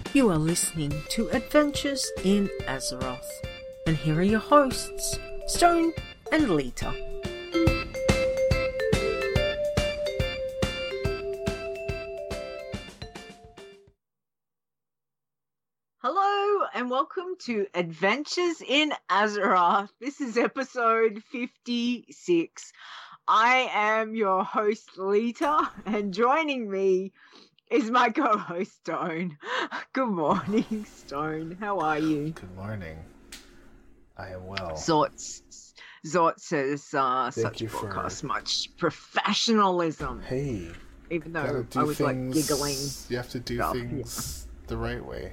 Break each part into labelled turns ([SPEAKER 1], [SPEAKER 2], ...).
[SPEAKER 1] You are listening to Adventures in Azeroth, and here are your hosts, Stone and Lita. Hello and welcome to Adventures in Azeroth. This is episode 56. I am your host, Lita, and joining me is my co-host, Stone. Good morning, Stone. How are you?
[SPEAKER 2] Good morning. I am well.
[SPEAKER 1] Zort says such podcast, much professionalism.
[SPEAKER 2] Hey.
[SPEAKER 1] Even though I was like giggling.
[SPEAKER 2] You have to do things the right way.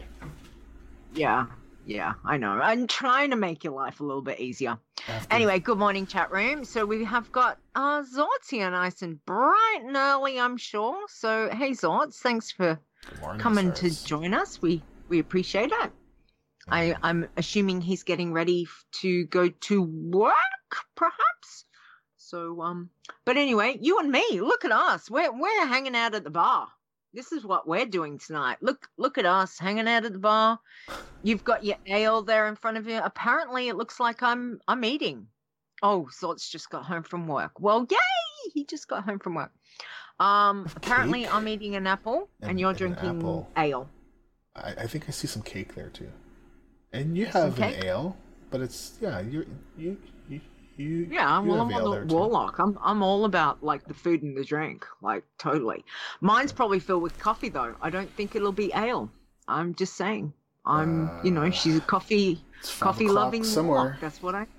[SPEAKER 1] Yeah, I know. I'm trying to make your life a little bit easier. Anyway, good morning, chat room. So we have got Zorts here nice and bright and early, I'm sure. So, hey, Zorts, thanks for coming to join us. We appreciate it. I'm assuming he's getting ready to go to work, perhaps. So, but anyway, you and me, look at us. We're hanging out at the bar. This is what we're doing tonight. Look at us hanging out at the bar. You've got your ale there in front of you. Apparently, it looks like I'm eating. Oh, Zort's just got home from work. Well, yay! He just got home from work. Apparently,
[SPEAKER 2] cake?
[SPEAKER 1] I'm eating an apple, and you're drinking ale.
[SPEAKER 2] I think I see some cake there too. And you have an ale, but it's you.
[SPEAKER 1] Yeah, well, I'm on the Warlock. I'm all about like the food and the drink, like totally. Mine's probably filled with coffee though. I don't think it'll be ale. I'm just saying. She's a coffee loving
[SPEAKER 2] somewhere.
[SPEAKER 1] Warlock. That's what I.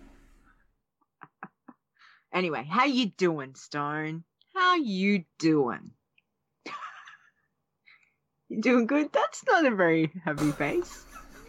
[SPEAKER 1] Anyway, how you doing, Stone? How you doing? You doing good? That's not a very happy face.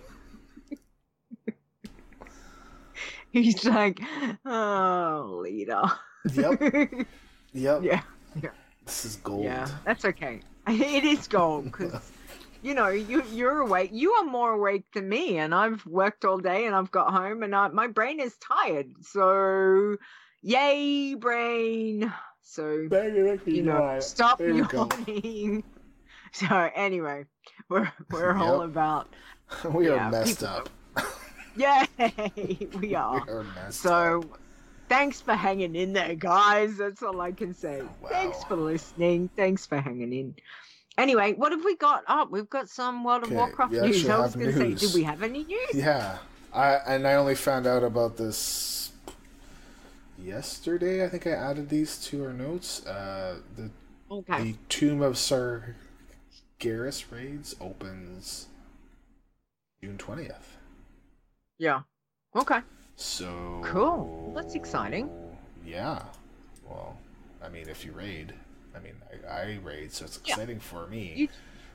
[SPEAKER 1] He's like, oh, Lita.
[SPEAKER 2] Yep.
[SPEAKER 1] Yeah.
[SPEAKER 2] This is gold.
[SPEAKER 1] Yeah, that's okay. It is gold because, you're awake. You are more awake than me, and I've worked all day, and I've got home, and my brain is tired. So, yay, brain. So, stop yawning. So, anyway, we're all about.
[SPEAKER 2] We are messed up.
[SPEAKER 1] Yay, we are. So, thanks for hanging in there, guys. That's all I can say.
[SPEAKER 2] Wow.
[SPEAKER 1] Thanks for listening. Thanks for hanging in. Anyway, what have we got? Oh, we've got some World of Warcraft news. I was going to say, did we have any news?
[SPEAKER 2] Yeah. I only found out about this yesterday. I think I added these to our notes. The Tomb of Sargeras raids opens June 20th.
[SPEAKER 1] Yeah. Okay.
[SPEAKER 2] So
[SPEAKER 1] cool. That's exciting.
[SPEAKER 2] Yeah. Well, I mean, if you raid, I raid, so it's exciting for me.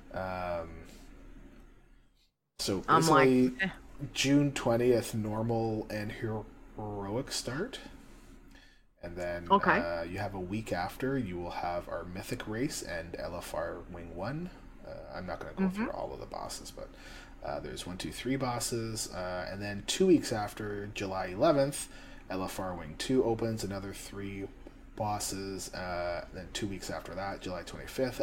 [SPEAKER 2] So basically, June 20th, normal and heroic start, and then you have a week after. You will have our mythic race and LFR Wing 1. I'm not going to go through all of the bosses, but. There's 1, 2, 3 bosses, and then 2 weeks after, July 11th, LFR Wing 2 opens, another 3 bosses. Then 2 weeks after that, July 25th,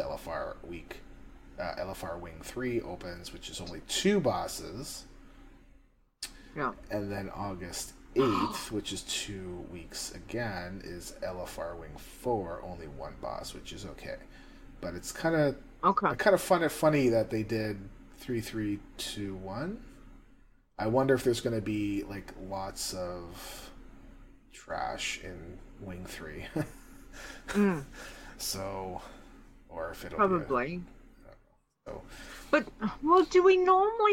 [SPEAKER 2] LFR Wing 3 opens, which is only 2 bosses.
[SPEAKER 1] Yeah.
[SPEAKER 2] And then August 8th, which is 2 weeks again, is LFR Wing 4, only 1 boss, which is okay. But it's kind of funny that they did 3, 3, 2, 1. I wonder if there's going to be like lots of trash in Wing 3. So, or if it'll
[SPEAKER 1] probably.
[SPEAKER 2] But
[SPEAKER 1] do we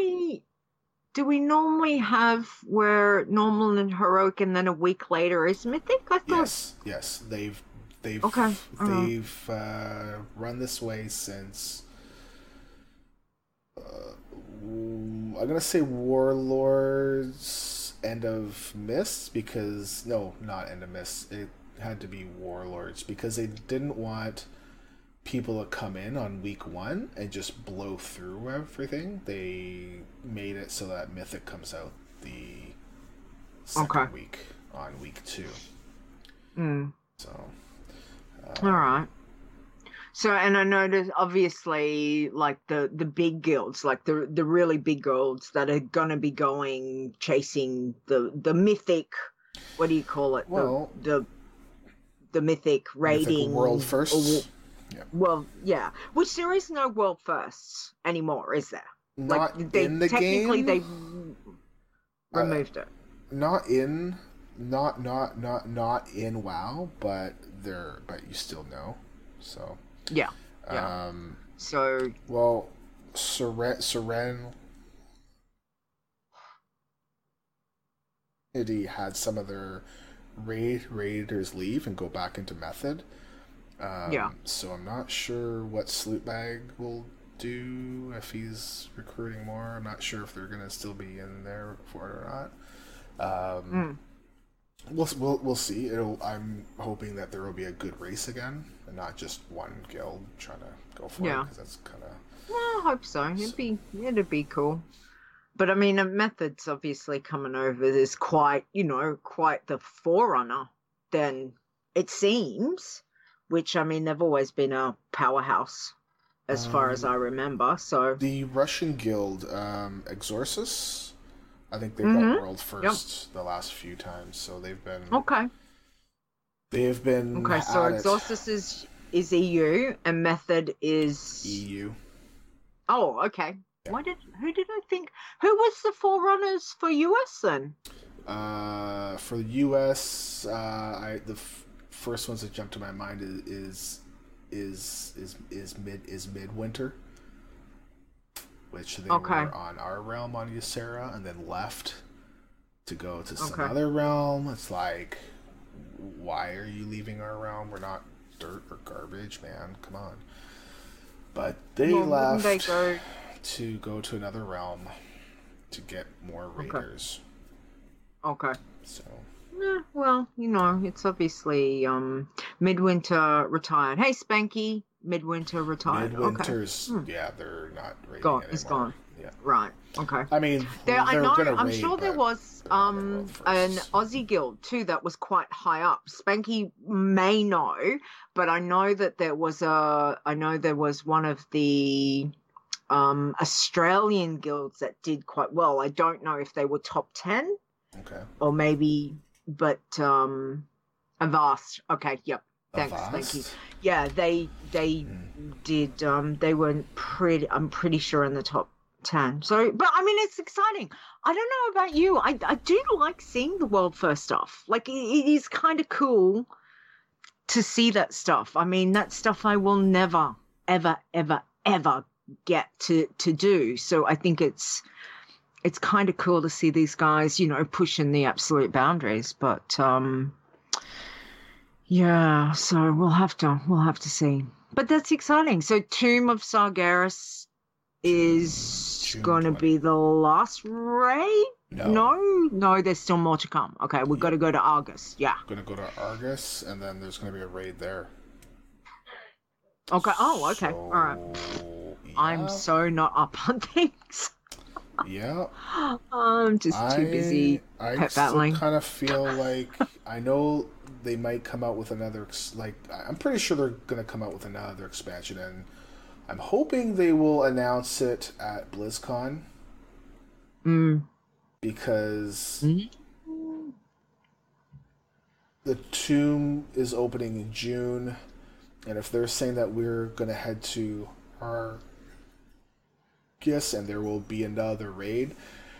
[SPEAKER 1] normally have where normal and heroic and then a week later is mythic? I thought.
[SPEAKER 2] Yes. They've run this way since. I'm gonna say Warlords End of Mist because not End of Mist. It had to be Warlords because they didn't want people to come in on week 1 and just blow through everything. They made it so that Mythic comes out the second week on week 2.
[SPEAKER 1] So. All right. So, and I noticed obviously like the big guilds, like the really big guilds that are gonna be going chasing the mythic, what do you call it?
[SPEAKER 2] Well,
[SPEAKER 1] the mythic raiding
[SPEAKER 2] world first.
[SPEAKER 1] Yeah. Well, yeah. Which there is no world firsts anymore, is there?
[SPEAKER 2] Not
[SPEAKER 1] like, they,
[SPEAKER 2] in the
[SPEAKER 1] technically
[SPEAKER 2] game.
[SPEAKER 1] They removed it.
[SPEAKER 2] Not in WoW, but you still know. So
[SPEAKER 1] yeah. So
[SPEAKER 2] well, Serenity had some of their raiders leave and go back into Method. So I'm not sure what Slootbag will do if he's recruiting more. I'm not sure if they're gonna still be in there for it or not. We'll see. I'm hoping that there will be a good race again, and not just one guild trying to go for it. Because that's kind of.
[SPEAKER 1] Well, I hope so. It'd be cool. But I mean, a Method's obviously coming over. There's quite the forerunner. Then it seems, which I mean, they've always been a powerhouse, as far as I remember. So
[SPEAKER 2] the Russian guild, Exorcist. I think they've got world first the last few times, so they've been
[SPEAKER 1] okay.
[SPEAKER 2] They've been
[SPEAKER 1] okay. So Exorcist is EU and Method is
[SPEAKER 2] EU.
[SPEAKER 1] Oh, okay. Yeah. Who did I think? Who was the forerunners for US then?
[SPEAKER 2] For the US, the first ones that jump to my mind is Midwinter. Which they were on our realm on Ysera and then left to go to some other realm. It's like, why are you leaving our realm? We're not dirt or garbage, man. Come on. But they left to go to another realm to get more raiders.
[SPEAKER 1] Okay.
[SPEAKER 2] So.
[SPEAKER 1] Yeah, well, it's obviously Midwinter retired. Hey, Spanky. Midwinter retired.
[SPEAKER 2] Midwinter's, they're not raiding anymore.
[SPEAKER 1] He's gone.
[SPEAKER 2] Yeah.
[SPEAKER 1] Right. Okay.
[SPEAKER 2] I mean,
[SPEAKER 1] I'm sure there was an Aussie guild too that was quite high up. Spanky may know, but I know that there was one of the Australian guilds that did quite well. I don't know if they were top 10.
[SPEAKER 2] Okay.
[SPEAKER 1] Or maybe, but Avast. Okay. Yep. Thanks.
[SPEAKER 2] Avast?
[SPEAKER 1] Thank you. Yeah, they did. They were I'm pretty sure in the top 10. So, but I mean, it's exciting. I don't know about you. I do like seeing the world first stuff. Like, it is kind of cool to see that stuff. I mean, that stuff I will never, ever, ever, ever get to do. So I think it's kind of cool to see these guys, pushing the absolute boundaries. But yeah, so we'll have to see. But that's exciting. So Tomb of Sargeras is going to be the last raid? No, there's still more to come. Okay, we've got to go to Argus. Yeah.
[SPEAKER 2] Going to go to Argus, and then there's going to be a raid there.
[SPEAKER 1] Okay. Oh, okay. All right. Yeah. I'm so not up on things.
[SPEAKER 2] Yeah.
[SPEAKER 1] I'm just too busy pet battling.
[SPEAKER 2] I kind of feel like I know they might come out with another, I'm pretty sure they're going to come out with another expansion, and I'm hoping they will announce it at BlizzCon. Because the Tomb is opening in June, and if they're saying that we're going to head to Argus and there will be another raid,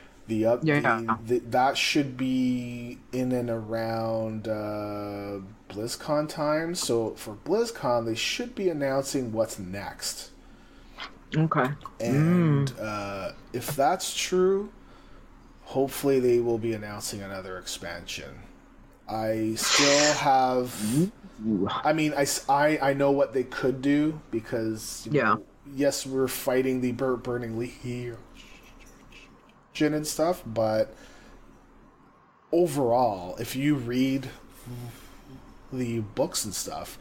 [SPEAKER 2] that should be in and around BlizzCon time. So for BlizzCon, they should be announcing what's next.
[SPEAKER 1] Okay.
[SPEAKER 2] And if that's true, hopefully they will be announcing another expansion. I still have... I mean, I know what they could do because... yes, we're fighting the Burning Legion and stuff, but overall, if you read the books and stuff,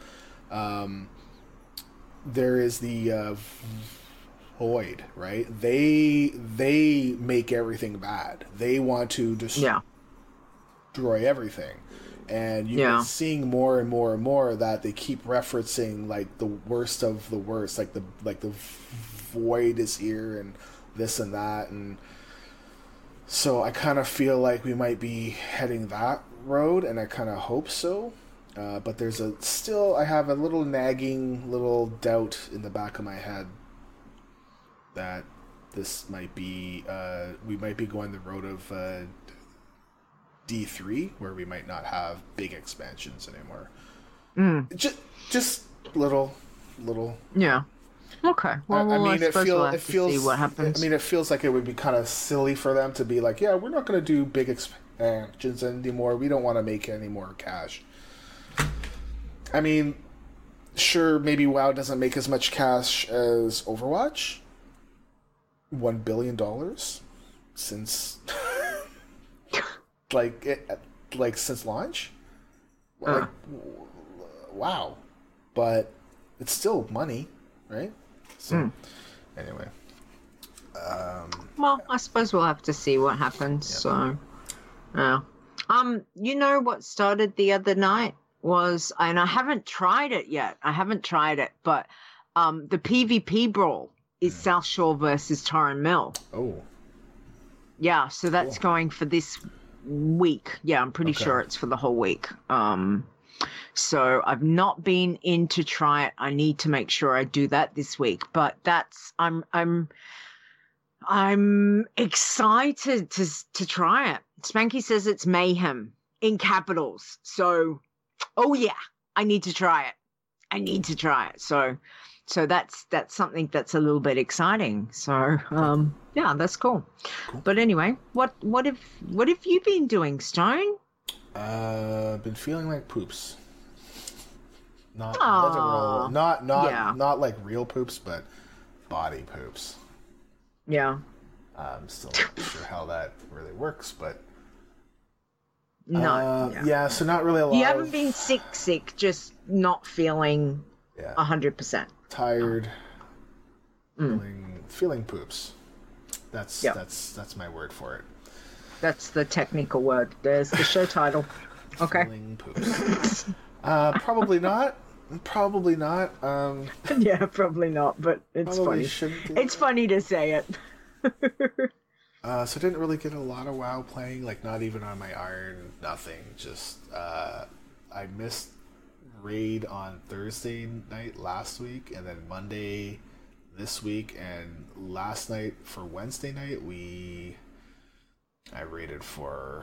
[SPEAKER 2] there is the Void, right? They make everything bad. They want to destroy everything. And you're seeing more and more and more that they keep referencing like the worst of the worst, like the void is here and this and that, and so I kind of feel like we might be heading that road, and I kind of hope so. But there's I have a little nagging little doubt in the back of my head that this might be we might be going the road of D3, where we might not have big expansions anymore. Just little.
[SPEAKER 1] Yeah. Okay. Well, I mean, it feels. See what happens.
[SPEAKER 2] I mean, it feels like it would be kind of silly for them to be like, "Yeah, we're not going to do big expansions anymore. We don't want to make any more cash." I mean, sure, maybe WoW doesn't make as much cash as Overwatch. $1 billion since, since launch. Like, wow, but it's still money. Right? So, anyway.
[SPEAKER 1] Well, I suppose we'll have to see what happens. Yep. So, you know what started the other night was, and I haven't tried it yet. But the PvP brawl is South Shore versus Torren Mill.
[SPEAKER 2] Oh.
[SPEAKER 1] Yeah, so that's going for this week. Yeah, I'm pretty sure it's for the whole week. So I've not been in to try it. I need to make sure I do that this week. But I'm excited to try it. Spanky says it's mayhem in capitals. So, I need to try it. So that's something that's a little bit exciting. So that's cool. But anyway, what have you been doing, Stone?
[SPEAKER 2] Been feeling like poops. Not like real poops, but body poops.
[SPEAKER 1] Yeah.
[SPEAKER 2] I'm still not sure how that really works, but
[SPEAKER 1] no.
[SPEAKER 2] So not really a lot.
[SPEAKER 1] You haven't been sick, just not feeling 100%.
[SPEAKER 2] Tired. Feeling poops. That's my word for it.
[SPEAKER 1] That's the technical word. There's the show title. Okay.
[SPEAKER 2] Feeling poops. Probably not.
[SPEAKER 1] Yeah, probably not, but it's funny. It's funny to say it.
[SPEAKER 2] So I didn't really get a lot of WoW playing, like not even on my Iron, nothing. Just I missed Raid on Thursday night last week, and then Monday this week, and last night for Wednesday night I raided for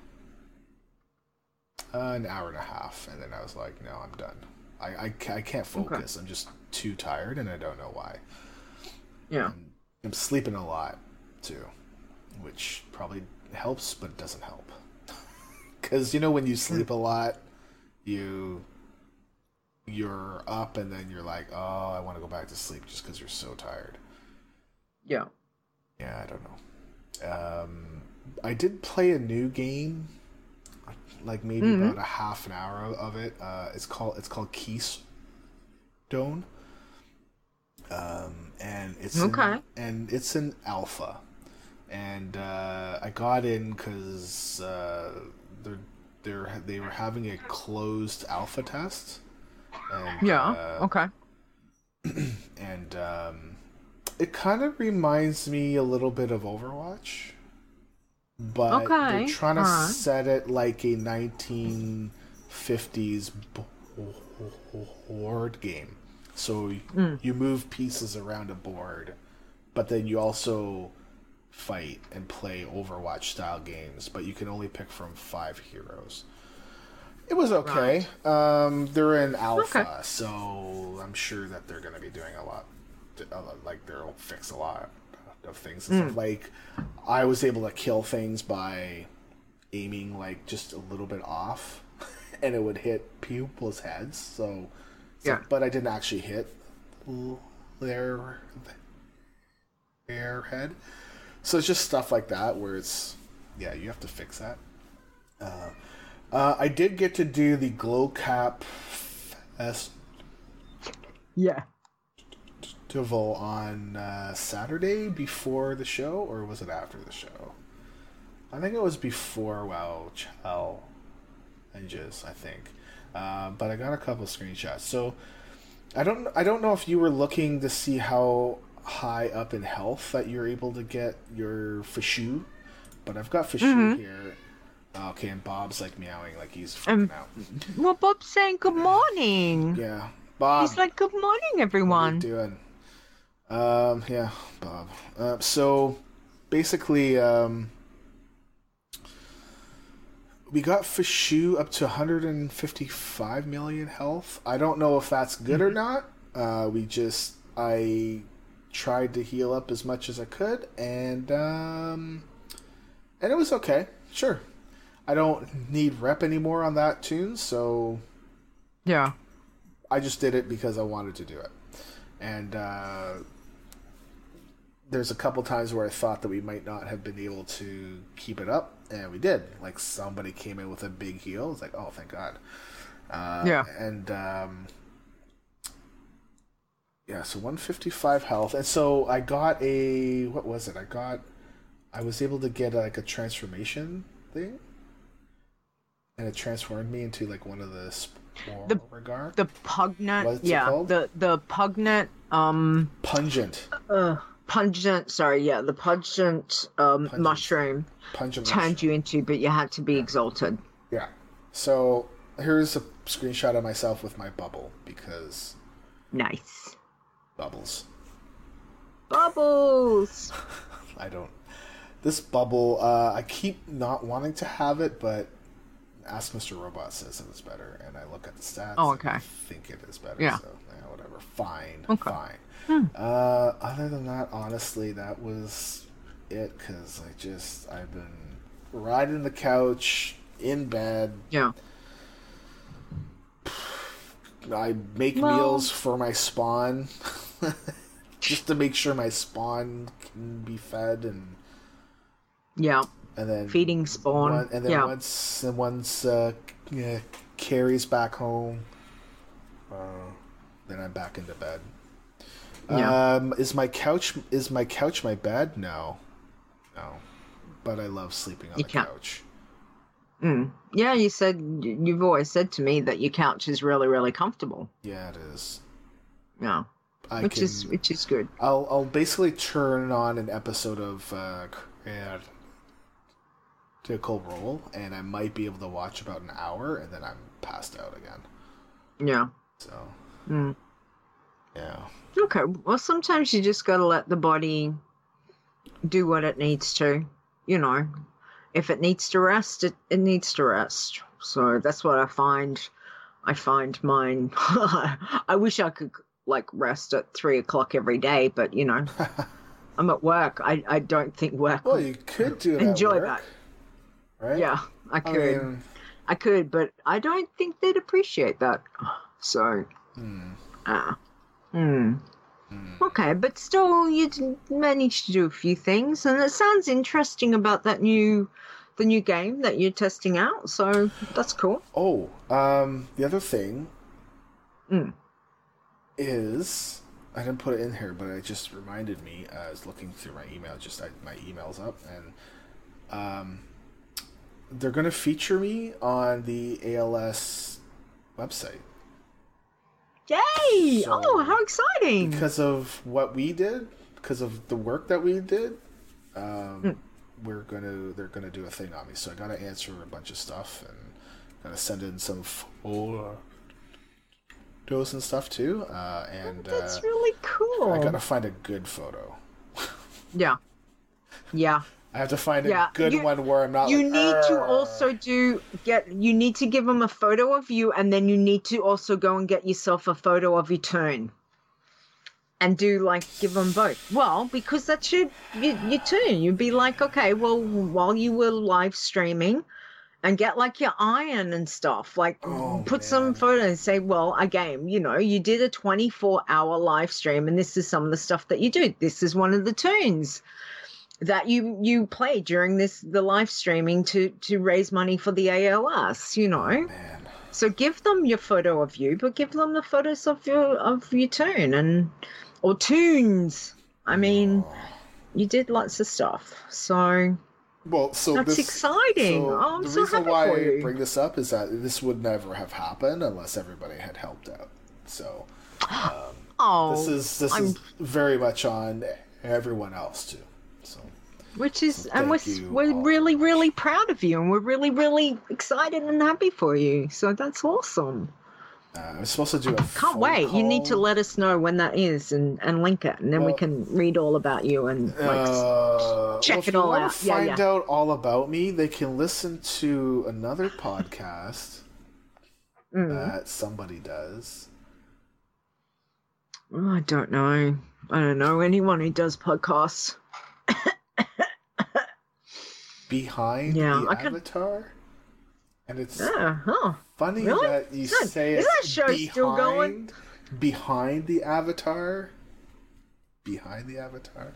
[SPEAKER 2] an hour and a half, and then I was like, no, I'm done. I can't focus. I'm just too tired, and I don't know why.
[SPEAKER 1] Yeah.
[SPEAKER 2] I'm sleeping a lot, too, which probably helps, but doesn't help. Because, when you sleep a lot, you're up, and then you're like, oh, I want to go back to sleep just because you're so tired.
[SPEAKER 1] Yeah.
[SPEAKER 2] Yeah, I don't know. I did play a new game, like maybe about a half an hour of it. It's called Keystone, and it's an alpha, and I got in because they were having a closed alpha test. And, and it kind of reminds me a little bit of Overwatch. But they're trying to set it like a 1950s board game. So you move pieces around a board, but then you also fight and play Overwatch style games, but you can only pick from 5 heroes. It was okay. Right. They're in alpha, so I'm sure that they're going to be doing a lot. Like they'll fix a lot of things and stuff. Like I was able to kill things by aiming like just a little bit off and it would hit people's heads, so but I didn't actually hit their head, so it's just stuff like that where it's you have to fix that. I did get to do the Glow Cap Festival on Saturday before the show, or was it after the show? I think it was before WoW Ninjas, I think. But I got a couple screenshots. So I don't know if you were looking to see how high up in health that you're able to get your Fishu, but I've got Fishu here. Okay, and Bob's like meowing like he's freaking out.
[SPEAKER 1] Well, Bob's saying good morning.
[SPEAKER 2] Yeah, Bob.
[SPEAKER 1] He's like, good morning, everyone.
[SPEAKER 2] What are you doing? Yeah, Bob. So basically, we got Fishu up to 155 million health. I don't know if that's good or not. I tried to heal up as much as I could, and it was okay. Sure. I don't need rep anymore on that tune, so
[SPEAKER 1] yeah,
[SPEAKER 2] I just did it because I wanted to do it. And there's a couple times where I thought that we might not have been able to keep it up, and we did. Like, somebody came in with a big heal. It's like, oh, thank God.
[SPEAKER 1] Yeah.
[SPEAKER 2] And yeah, so 155 health. And so I got what was it? I was able to get like a transformation thing. And it transformed me into like one of the Sporegar.
[SPEAKER 1] The Pugnant.
[SPEAKER 2] What's it called?
[SPEAKER 1] The Pugnant.
[SPEAKER 2] Pungent.
[SPEAKER 1] Pungent. Sorry, yeah, the pungent mushroom.
[SPEAKER 2] Pungent
[SPEAKER 1] turned
[SPEAKER 2] mushroom.
[SPEAKER 1] you into, but you had to be exalted.
[SPEAKER 2] Yeah. So here's a screenshot of myself with my bubble because.
[SPEAKER 1] Nice.
[SPEAKER 2] Bubbles. This bubble, I keep not wanting to have it, but Ask Mr. Robot says it is better, and I look at the stats.
[SPEAKER 1] Oh, okay.
[SPEAKER 2] And I think it is better.
[SPEAKER 1] Yeah.
[SPEAKER 2] So, yeah, whatever. Fine.
[SPEAKER 1] Okay.
[SPEAKER 2] Fine. Other than that, honestly, that was it, because I've been riding the couch, in bed.
[SPEAKER 1] Yeah.
[SPEAKER 2] I make meals for my spawn, just to make sure my spawn can be fed, and
[SPEAKER 1] yeah.
[SPEAKER 2] And then
[SPEAKER 1] feeding spawn.
[SPEAKER 2] Once Carrie's back home, then I'm back into bed.
[SPEAKER 1] Yeah.
[SPEAKER 2] Is my couch my bed? No. But I love sleeping on the couch.
[SPEAKER 1] Yeah, you've always said to me that your couch is really, really comfortable.
[SPEAKER 2] Yeah, it is.
[SPEAKER 1] Yeah. Which is good.
[SPEAKER 2] I'll basically turn on an episode of Critical Role, and I might be able to watch about an hour, and then I'm passed out again.
[SPEAKER 1] Yeah.
[SPEAKER 2] So. Yeah.
[SPEAKER 1] Okay. Well, sometimes you just gotta let the body do what it needs to. You know, if it needs to rest, it needs to rest. So that's what I find. I find mine. I wish I could rest at 3:00 every day, but you know, I'm at work. I don't think work.
[SPEAKER 2] Well, you could do that.
[SPEAKER 1] Enjoy
[SPEAKER 2] work,
[SPEAKER 1] that.
[SPEAKER 2] Right?
[SPEAKER 1] Yeah, I could. I could, but I don't think they'd appreciate that. So. Okay, but still, you managed to do a few things, and it sounds interesting about the new game that you're testing out. So that's cool.
[SPEAKER 2] Oh, the other thing is, I didn't put it in here, but it just reminded me. I was looking through my email. My email's up, and they're going to feature me on the ALS website.
[SPEAKER 1] Yay!
[SPEAKER 2] So,
[SPEAKER 1] oh, how exciting!
[SPEAKER 2] Because of what we did, because of the work that we did, they're gonna do a thing on me. So I gotta answer a bunch of stuff and gotta send in some photos and stuff too.
[SPEAKER 1] That's really cool.
[SPEAKER 2] I gotta find a good photo.
[SPEAKER 1] Yeah.
[SPEAKER 2] I have to find a good one where I'm not.
[SPEAKER 1] You need to also you need to give them a photo of you, and then you need to also go and get yourself a photo of your turn, and give them both. Well, because that's your turn. You'd be like, okay, well, while you were live streaming, and get your iron and stuff. Put some photos and say, well, again, you did a 24-hour live stream, and this is some of the stuff that you do. This is one of the tunes that you play during the live streaming to raise money for the ALS, So give them your photo of you, but give them the photos of your tune or tunes. I mean, you did lots of stuff. So
[SPEAKER 2] Well, so
[SPEAKER 1] that's exciting.
[SPEAKER 2] So
[SPEAKER 1] I'm
[SPEAKER 2] the
[SPEAKER 1] so
[SPEAKER 2] reason
[SPEAKER 1] happy
[SPEAKER 2] why
[SPEAKER 1] for
[SPEAKER 2] I
[SPEAKER 1] you.
[SPEAKER 2] bring this up is that this would never have happened unless everybody had helped out. So this is very much on everyone else too. So
[SPEAKER 1] we're really, really proud of you, and we're really, really excited and happy for you. So that's awesome.
[SPEAKER 2] I'm supposed to do a
[SPEAKER 1] Can't wait.
[SPEAKER 2] call.
[SPEAKER 1] You need to let us know when that is and link it, and then we can read all about you and check it all out.
[SPEAKER 2] If you want to find out all about me, they can listen to another podcast that somebody does.
[SPEAKER 1] I don't know. I don't know anyone who does podcasts.
[SPEAKER 2] Behind the Avatar? And it's funny that you say
[SPEAKER 1] is that show still going?
[SPEAKER 2] Behind the Avatar. Behind the Avatar.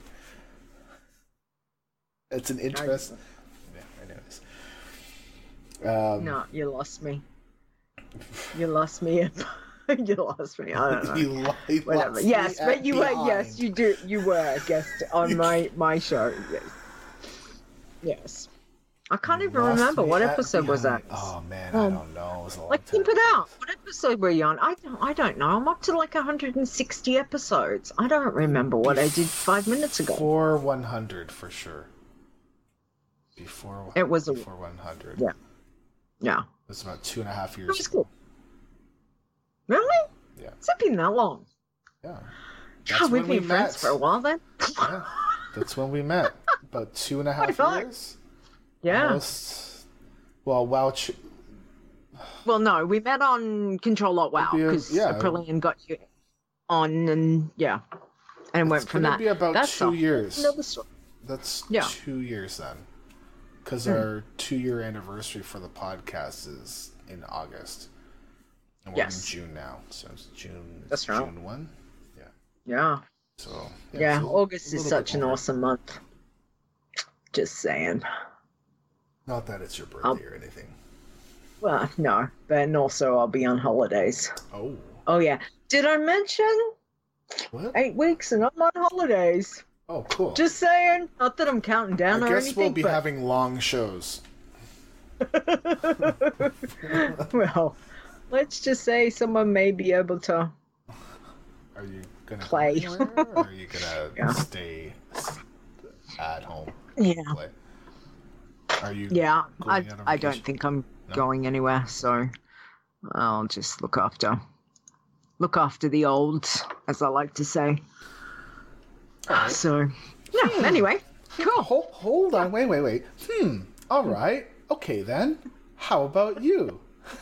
[SPEAKER 2] It's an interesting. Yeah, anyways.
[SPEAKER 1] No, you lost me. You lost me. You lost me. I don't know. Whatever. Yes, but you were. Yes, you do. You were a guest on my show. Yes. Yes. I can't even remember what episode was that.
[SPEAKER 2] Oh man, I don't know. It was a long time.
[SPEAKER 1] Keep it out. What episode were you on? I don't know. I'm up to like 160 episodes. I don't remember what I did 5 minutes ago.
[SPEAKER 2] Before 100 for sure. Before 100.
[SPEAKER 1] Yeah. Yeah.
[SPEAKER 2] It was about 2.5 years.
[SPEAKER 1] It was cool. Really?
[SPEAKER 2] Yeah.
[SPEAKER 1] It's not been that long.
[SPEAKER 2] Yeah.
[SPEAKER 1] God, we've been friends for a while then.
[SPEAKER 2] Yeah. That's when we met. About 2.5 years.
[SPEAKER 1] Yeah.
[SPEAKER 2] Almost, well,
[SPEAKER 1] well, no, we met on Control Alt WoW because Aprillian got you on, and and went from that.
[SPEAKER 2] It's going to be about 2 years.
[SPEAKER 1] Another story.
[SPEAKER 2] That's 2 years then, because our 2-year anniversary for the podcast is in August, and we're in June now, so it's June.
[SPEAKER 1] That's right.
[SPEAKER 2] June 1. Yeah.
[SPEAKER 1] Yeah.
[SPEAKER 2] So
[SPEAKER 1] August is such an awesome month. Just saying.
[SPEAKER 2] Not that it's your birthday or anything.
[SPEAKER 1] Well, no, but also I'll be on holidays.
[SPEAKER 2] Oh.
[SPEAKER 1] Oh yeah. Did I mention?
[SPEAKER 2] What?
[SPEAKER 1] 8 weeks and I'm on holidays.
[SPEAKER 2] Oh, cool.
[SPEAKER 1] Just saying. Not that I'm counting down or anything.
[SPEAKER 2] I guess we'll be having long shows.
[SPEAKER 1] Well, let's just say someone may be able to.
[SPEAKER 2] Are you gonna
[SPEAKER 1] play?
[SPEAKER 2] Or are you gonna stay at home?
[SPEAKER 1] Yeah.
[SPEAKER 2] Play? Are you?
[SPEAKER 1] Yeah, I don't think I'm going anywhere, so I'll just look after the olds, as I like to say. Right. So, anyway, cool.
[SPEAKER 2] Hold on, wait. All right, okay then. How about you?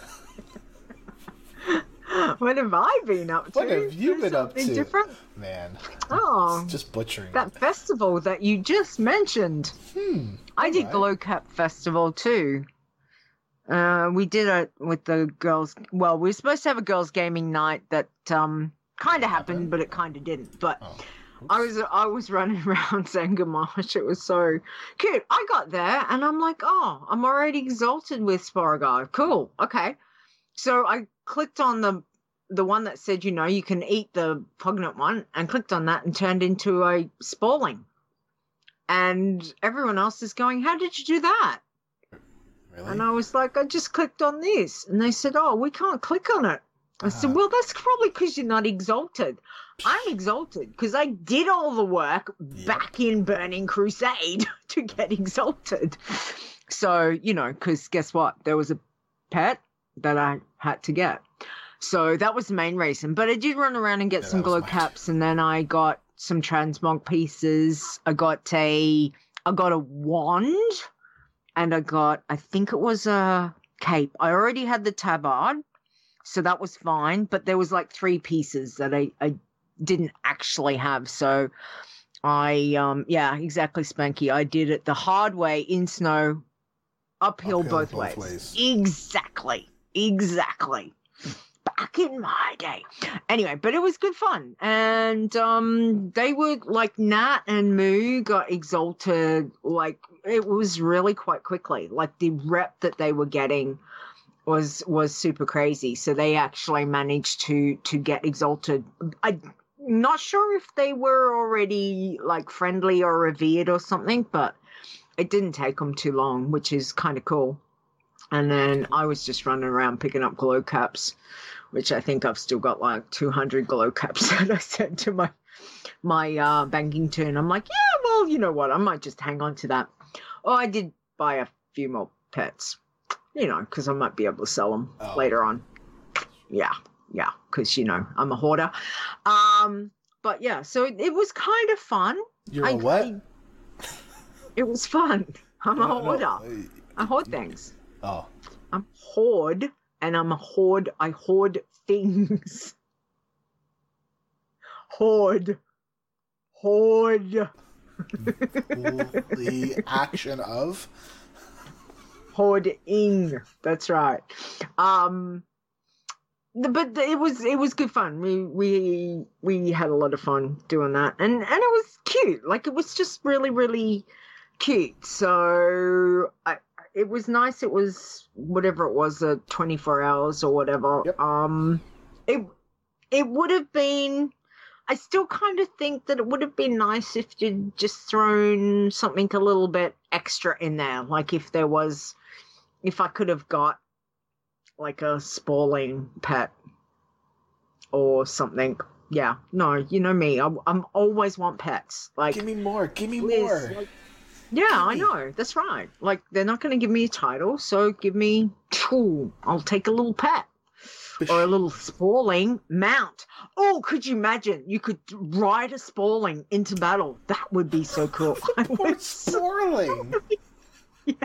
[SPEAKER 1] What have I been up to?
[SPEAKER 2] What have you been up to?
[SPEAKER 1] Different?
[SPEAKER 2] Man.
[SPEAKER 1] Oh.
[SPEAKER 2] Just butchering
[SPEAKER 1] that festival that you just mentioned. I did Glowcap Festival too. We did it with the girls. Well, we were supposed to have a girls' gaming night that kind of happened, but it kind of didn't. But I was running around Zangarmarsh. It was so cute. I got there and I'm like, oh, I'm already exalted with Sporagar. Cool. Okay. So I clicked on the one that said, you can eat the Pugnant one, and clicked on that and turned into a Sporling. And everyone else is going, how did you do that?
[SPEAKER 2] Really?
[SPEAKER 1] And I was like, I just clicked on this. And they said, oh, we can't click on it. I said, well, that's probably because you're not exalted. I'm exalted because I did all the work back in Burning Crusade to get exalted. So, because guess what? There was a pet that I had to get. So that was the main reason. But I did run around and get some glow caps, and then I got some transmog pieces. I got a wand, and I think it was a cape. I already had the tabard, so that was fine. But there was like 3 pieces that I didn't actually have. So exactly, Spanky. I did it the hard way in snow, uphill both ways. Exactly. Back in my day. Anyway, but it was good fun. And they were like Nat and Moo got exalted. Like it was really quite quickly. Like the rep that they were getting was super crazy. So they actually managed to get exalted. I'm not sure if they were already like friendly or revered or something, but it didn't take them too long, which is kind of cool. And then I was just running around picking up glow caps, which I think I've still got like 200 glow caps that I sent to my Bankington. I'm like, yeah, well, you know what? I might just hang on to that. Oh, I did buy a few more pets, you know, because I might be able to sell them later on. Yeah, because, you know, I'm a hoarder. But yeah, so it was kind of fun.
[SPEAKER 2] You're a what?
[SPEAKER 1] It was fun. I'm a hoarder. I hoard things.
[SPEAKER 2] Oh.
[SPEAKER 1] I'm hoard, and I'm a hoard. I hoard things. Hoard.
[SPEAKER 2] The action of
[SPEAKER 1] hoarding. That's right. But it was good fun. We had a lot of fun doing that, and it was cute. Like, it was just really, really cute. So it was nice. It was whatever it was, 24 hours or whatever.
[SPEAKER 2] Yep.
[SPEAKER 1] It would have been. I still kind of think that it would have been nice if you'd just thrown something a little bit extra in there. Like if I could have got like a spalling pet or something. Yeah, no, you know me. I'm always want pets. Like,
[SPEAKER 2] give me more. Like,
[SPEAKER 1] yeah, I know. That's right. Like, they're not going to give me a title, so give me. I'll take a little pet. Or a little spalling mount. Oh, could you imagine? You could ride a spalling into battle. That would be so cool.
[SPEAKER 2] Poor spalling.
[SPEAKER 1] Yeah.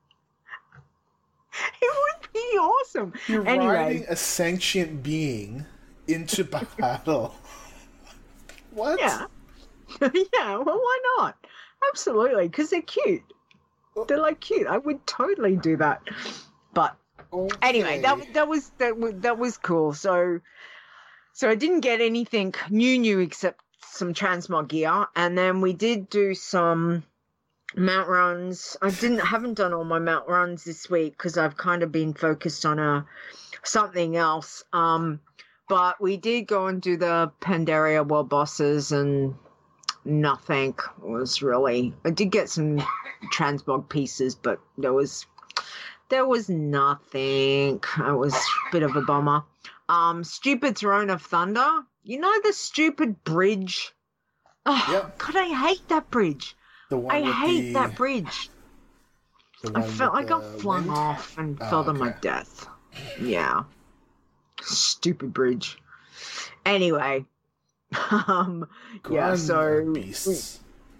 [SPEAKER 1] It would be awesome.
[SPEAKER 2] You're riding a sentient being into battle. What?
[SPEAKER 1] Yeah. Yeah, well, why not? Absolutely, because they're cute. They're like cute. I would totally do that. But okay. Anyway, that was cool. So I didn't get anything new except some transmog gear, and then we did do some mount runs. I haven't done all my mount runs this week because I've kind of been focused on something else. But we did go and do the Pandaria World Bosses, and nothing was really. I did get some transmog pieces, but there was nothing. It was a bit of a bummer. Stupid Throne of Thunder. You know the stupid bridge? Oh, yep. God, I hate that bridge. I hate that bridge. I got flung off and fell to my death. Yeah. Stupid bridge. Anyway. Yeah, so
[SPEAKER 2] beasts.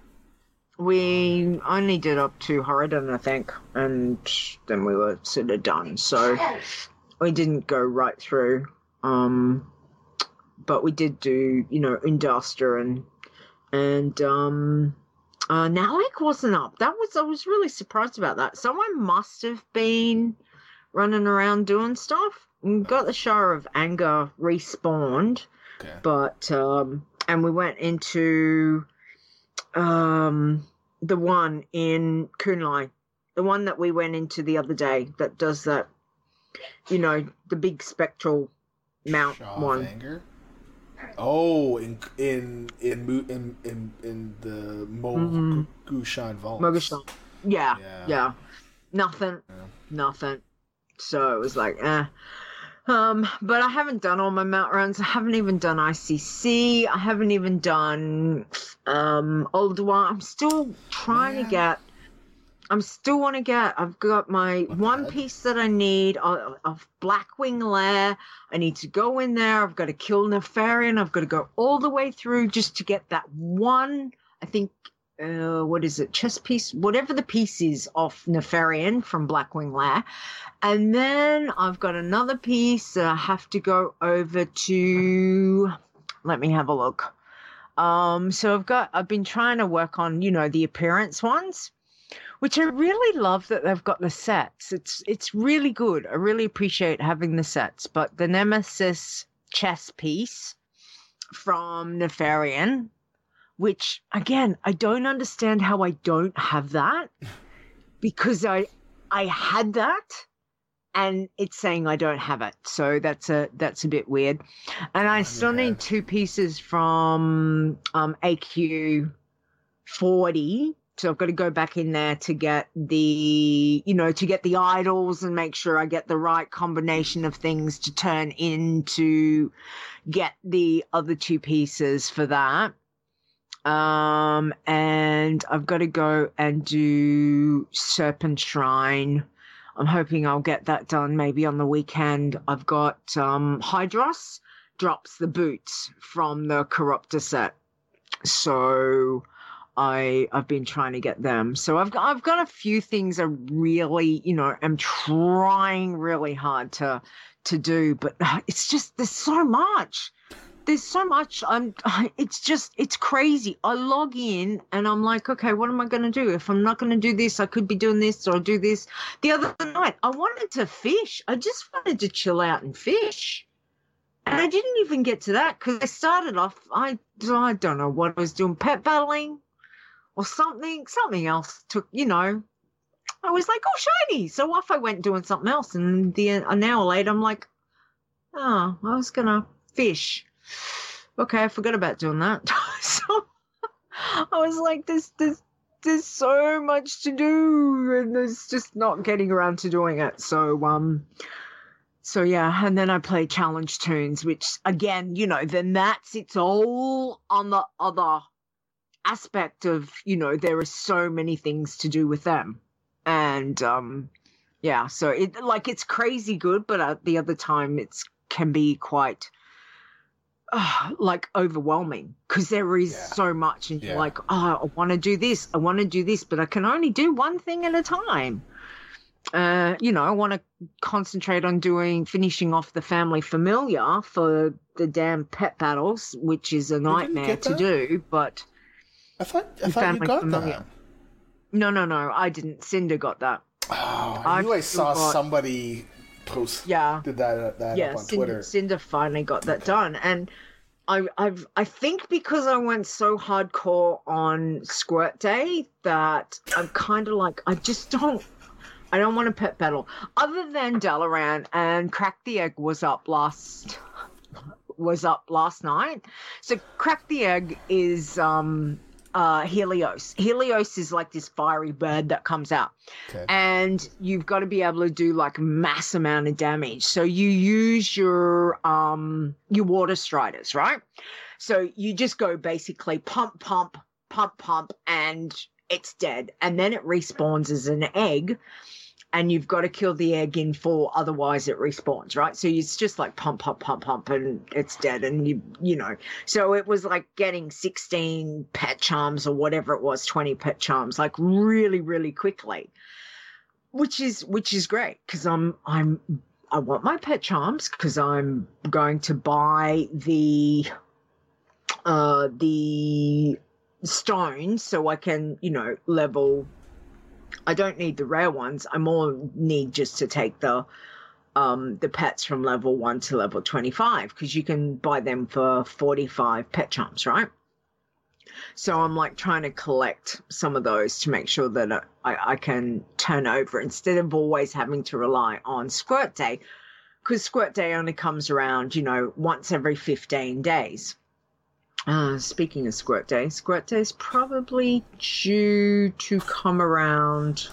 [SPEAKER 1] We only did up to Horadin, I think, and then we were sort of done. So we didn't go right through. But we did do, you know, Induster and Nalik wasn't up. I was really surprised about that. Someone must have been running around doing stuff. We got the Shower of Anger respawned.
[SPEAKER 2] Okay.
[SPEAKER 1] But and we went into the one in Kunlai, the one that we went into the other day that does that, you know, the big spectral mount one. Anger?
[SPEAKER 2] Oh, in the Mogushan vault.
[SPEAKER 1] Mogushan. Yeah. Nothing. So it was like, but I haven't done all my mount runs. I haven't even done ICC. I haven't even done Ulduar. I'm still trying to get. I've got my one piece that I need of Blackwing Lair. I need to go in there. I've got to kill Nefarian. I've got to go all the way through just to get that one, I think, what is it, chess piece, whatever the piece is of Nefarian from Blackwing Lair. And then I've got another piece that I have to go over to, let me have a look. So I've been trying to work on, you know, the appearance ones, which I really love that they've got the sets. It's really good. I really appreciate having the sets. But the Nemesis chess piece from Nefarian, which, again, I don't understand how I don't have that, because I had that and it's saying I don't have it. So that's a bit weird. And I still need two pieces from AQ 40 So I've got to go back in there to get the idols and make sure I get the right combination of things to turn into get the other 2 pieces for that. And I've got to go and do Serpent Shrine. I'm hoping I'll get that done maybe on the weekend. I've got Hydros drops the boots from the Corruptor set. So I've been trying to get them. So I've got a few things I really, am trying really hard to do, but it's just there's so much. It's crazy. I log in and I'm like, okay, what am I going to do? If I'm not going to do this, I could be doing this or do this. The other night, I wanted to fish. I just wanted to chill out and fish. And I didn't even get to that because I started off, I don't know what I was doing, pet battling or something else took, I was like, oh, shiny. So off I went doing something else. And an hour later, I'm like, oh, I was going to fish. Okay, I forgot about doing that. So I was like, there's so much to do, and there's just not getting around to doing it. So yeah, and then I play Challenge Tunes, which again, then it's all on the other aspect of, there are so many things to do with them, and yeah, so it's crazy good, but at the other time can be quite overwhelming because there is so much, and you're like, oh, I want to do this, but I can only do one thing at a time. I want to concentrate on finishing off the family familiar for the damn pet battles, which is a nightmare to do, but
[SPEAKER 2] I thought you got familiar.
[SPEAKER 1] No, I didn't. Cinder got that.
[SPEAKER 2] Oh, I saw somebody post did that up on Twitter.
[SPEAKER 1] Cinder finally got that done, and I think because I went so hardcore on Squirt Day that I'm kind of like I don't want to pet battle other than Dalaran, and Crack the Egg was up last night. So Crack the Egg is Helios. Helios is like this fiery bird that comes out, and you've got to be able to do like mass amount of damage. So you use your water striders, right? So you just go basically pump, and it's dead, and then it respawns as an egg. And you've got to kill the egg in 4, otherwise it respawns, right? So it's just like pump, and it's dead. And so it was like getting 16 pet charms or whatever it was, 20 pet charms, like really, really quickly, which is great because I want my pet charms because I'm going to buy the stones so I can, level. I don't need the rare ones. I more need just to take the pets from level 1 to level 25 because you can buy them for 45 pet charms, right? So I'm like trying to collect some of those to make sure that I can turn over instead of always having to rely on Squirt Day, because Squirt Day only comes around, once every 15 days. Speaking of Squirt Day is probably due to come around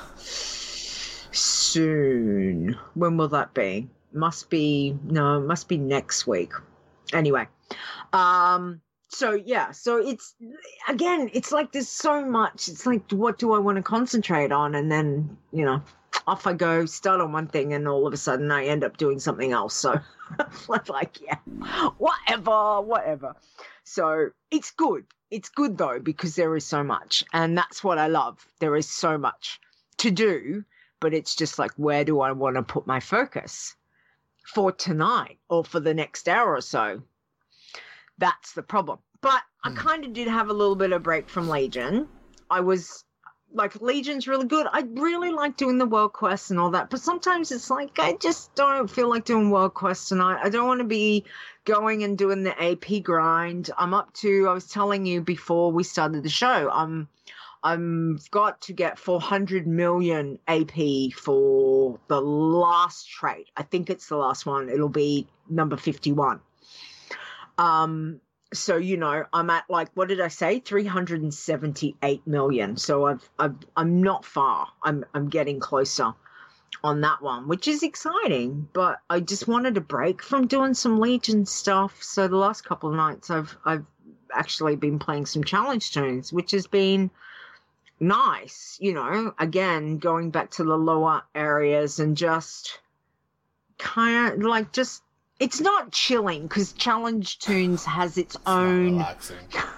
[SPEAKER 1] soon. When will that be? Must be next week. Anyway, so it's like there's so much. It's like, what do I want to concentrate on? And then, off I go, start on one thing, and all of a sudden I end up doing something else. So like, whatever. So it's good. It's good though, because there is so much, and that's what I love. There is so much to do, but it's just like, where do I want to put my focus for tonight or for the next hour or so? That's the problem. But I kind of did have a little bit of break from Legion. I was like, Legion's really good. I really like doing the world quests and all that, but sometimes it's like, I just don't feel like doing world quests tonight. I don't want to be going and doing the AP grind. I was telling you before we started the show, I've got to get 400 million AP for the last trait. I think it's the last one. It'll be number 51. so, you know, I'm at like, what did I say? 378 million. So I'm not far. I'm getting closer on that one, which is exciting. But I just wanted a break from doing some Legion stuff. So the last couple of nights I've actually been playing some challenge toons, which has been nice, you know, again, going back to the lower areas and just kind of like just, it's not chilling because challenge toons has its own
[SPEAKER 2] relaxing.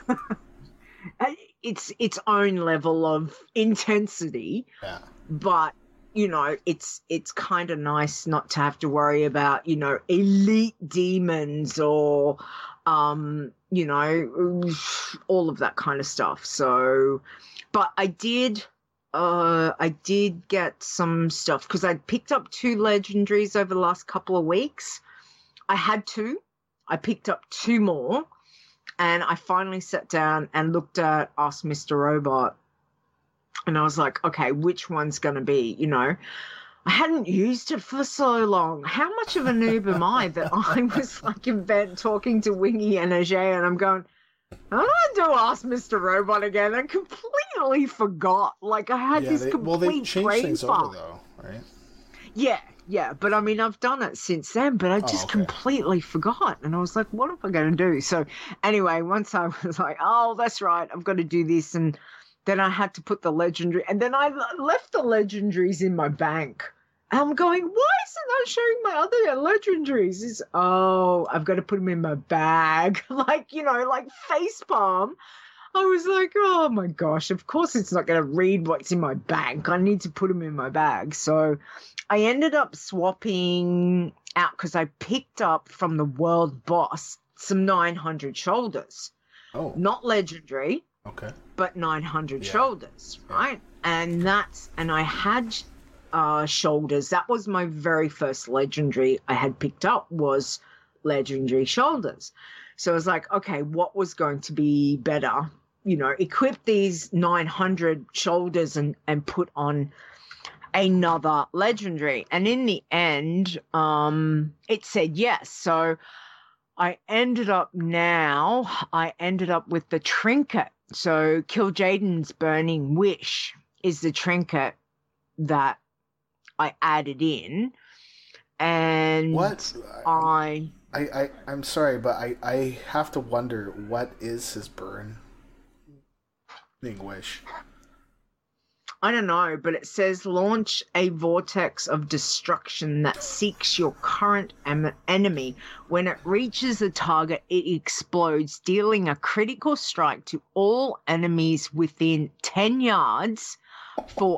[SPEAKER 1] its own level of intensity.
[SPEAKER 2] Yeah.
[SPEAKER 1] But you know, it's kind of nice not to have to worry about, you know, elite demons or you know, all of that kind of stuff. So, but I did get some stuff because I picked up 2 legendaries over the last couple of weeks. I had 2. I picked up 2 more, and I finally sat down and looked at Ask Mr. Robot, and I was like, okay, which one's going to be, you know? I hadn't used it for so long. How much of a noob am I that I was like in bed talking to Wingy and Ajay, and I'm going, I don't do Ask Mr. Robot again. I completely forgot. Like I had this complete
[SPEAKER 2] changed things over though, right?
[SPEAKER 1] Yeah, but I mean, I've done it since then, but I just completely forgot. And I was like, what am I going to do? So anyway, once I was like, oh, that's right, I've got to do this. And then I had to put the legendary, and then I left the legendaries in my bank. And I'm going, why isn't that showing my other legendaries? I've got to put them in my bag. Like, you know, like facepalm. I was like, oh my gosh, of course it's not going to read what's in my bank. I need to put them in my bag. So I ended up swapping out because I picked up from the world boss some 900 shoulders. Oh. Not legendary.
[SPEAKER 2] Okay.
[SPEAKER 1] But 900 shoulders, right? And I had shoulders. That was my very first legendary I had picked up was legendary shoulders. So I was like, okay, what was going to be better? You know, equip these 900 shoulders and put on another legendary. And in the end, it said yes. So I ended up with the trinket. So Kil'jaeden's Burning Wish is the trinket that I added in. And
[SPEAKER 2] what? I'm sorry, but I have to wonder, what is his Burning Wish?
[SPEAKER 1] I don't know, but it says launch a vortex of destruction that seeks your current enemy. When it reaches the target, it explodes, dealing a critical strike to all enemies within 10 yards for